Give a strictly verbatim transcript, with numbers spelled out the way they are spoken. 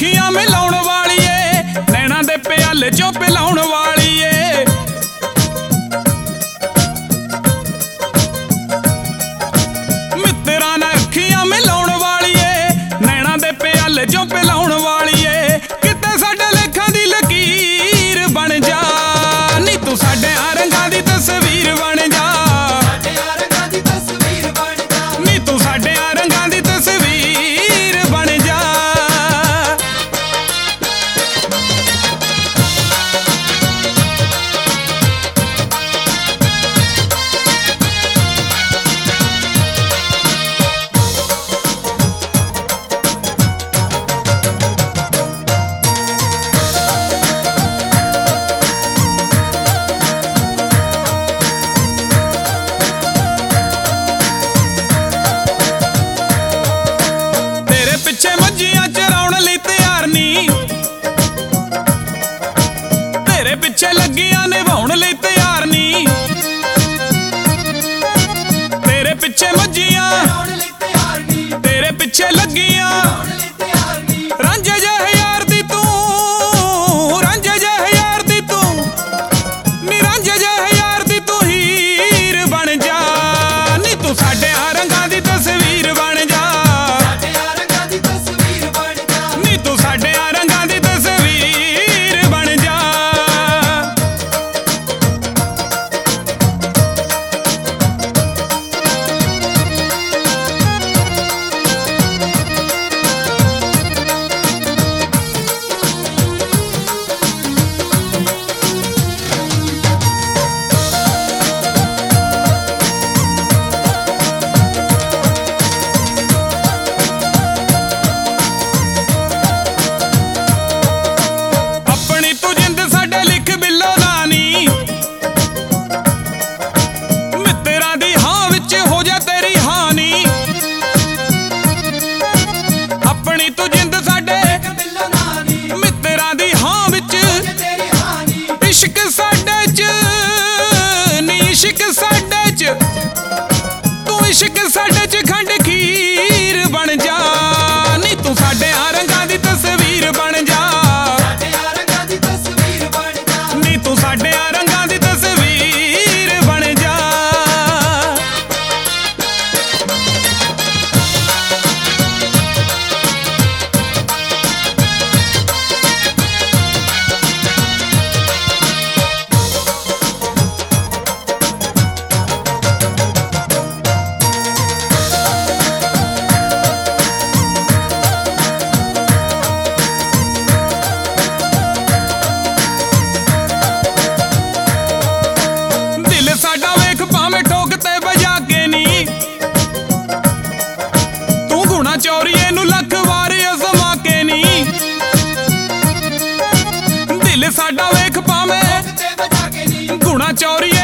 अखियां मिलाउण वालीए, नैना दे प्याले चों पिलाउण वालीए। मित्तरां नाल अखियां मिलाउण वालीए, नैना दे प्याले चों पिलाउण वालीए। किते साडे लेखां दी लकीर बन जा, नी तू साडे रंगां दी तस्वीर बन जा। नी तू साडे रंगां दी तस्वीर बन जा। पिछे मज्जियां चराउण लई तैयार नी, तेरे पिछे लगियां निभाउण लई तैयार नी। तेरे पिछे मज्जियां तेरे पिछे लगियां, रांझे जह यार दी तू, रांझे जह यार दी तू, नी रांझे जह यार दी तू हीर बन जा। नी तू साडे रंगां दी तस्वीर बन जा। इश्क साडे च नी इश्क साडे च, तू इश्क साडे च खंड खीर बन जा। नी तू साडे रंगां दी तस्वीर बन जा। नी तू साडे रंगां दी तस्वीर बन जा। साडा वेख भावें ठोक ते बजा के नी, तू गुणा चोरीए नू लख वार अज़मा के नी। दिल साडा वेख भावें गुणा चोरी